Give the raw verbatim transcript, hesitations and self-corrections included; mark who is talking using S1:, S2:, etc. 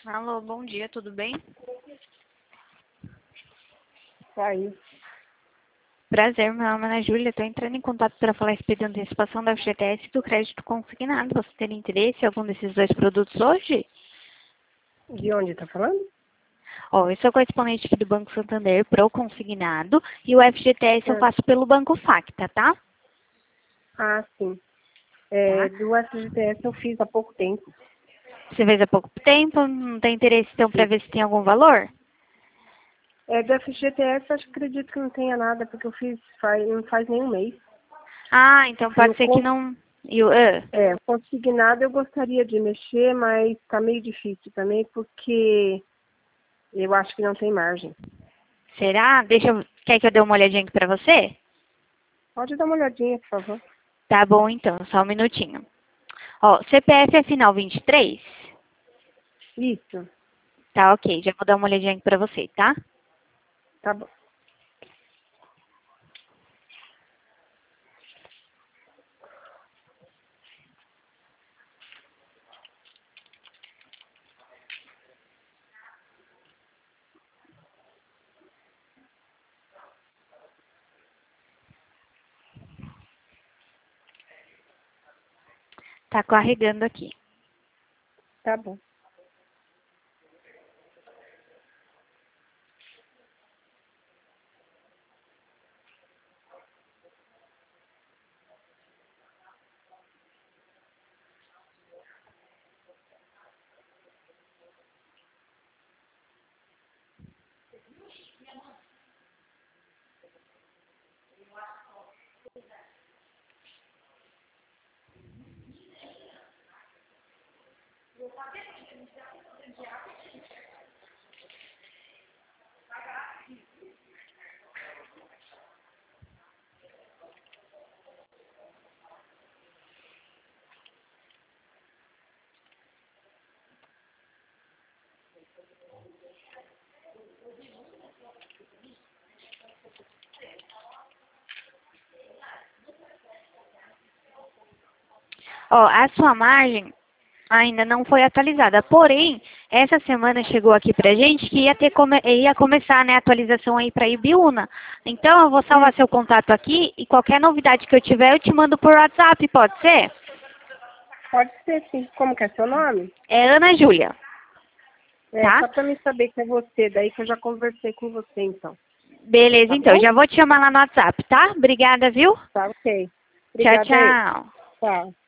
S1: Alô, bom dia, tudo bem?
S2: Aí.
S1: Prazer, meu nome é Ana Júlia. Estou entrando em contato para falar a respeito da antecipação da F G T S e do crédito consignado. Você tem interesse em algum desses dois produtos hoje?
S2: De onde tá falando?
S1: Ó, eu sou correspondente aqui do Banco Santander pro consignado e o F G T S eu
S2: Ah,
S1: faço pelo Banco Facta, tá?
S2: ah, sim. É,
S1: Tá?
S2: do F G T S eu fiz há pouco tempo.
S1: Você fez há pouco tempo, não tem interesse então para
S2: Sim.
S1: ver se tem algum valor?
S2: É, do F G T S eu acho que acredito que não tenha nada, porque eu fiz faz, não faz nem um mês.
S1: Ah, então
S2: E
S1: pode
S2: o
S1: ser que
S2: con-
S1: não... E o, ah,
S2: é, consignado eu gostaria de mexer, mas tá meio difícil também, porque eu acho que não tem margem.
S1: será? Deixa eu... Quer que eu dê uma olhadinha aqui para você?
S2: Pode dar uma olhadinha, por favor.
S1: Tá bom então, só um minutinho. Ó, C P F é final vinte e três?
S2: Isso,
S1: Tá, ok. Já vou dar uma olhadinha aqui pra você, tá?
S2: tá bom.
S1: Tá carregando aqui.
S2: Tá bom.
S1: Ó, a sua margem ainda não foi atualizada. Porém, essa semana chegou aqui pra gente que ia ter come ia começar, né, a atualização aí pra Ibiúna. Então, eu vou salvar
S2: Hum,
S1: seu contato aqui e qualquer novidade que eu tiver, eu te mando por WhatsApp, pode ser?
S2: pode ser sim. Como que é seu nome?
S1: É Ana Júlia,
S2: É,
S1: tá?
S2: só pra me saber que é você, daí que eu já conversei com você, então.
S1: Beleza,
S2: Tá
S1: então.
S2: bom?
S1: Já vou te chamar lá no WhatsApp, tá? Obrigada, viu?
S2: Tá, ok.
S1: Tchau,
S2: Obrigada aí.
S1: tchau.
S2: Tchau.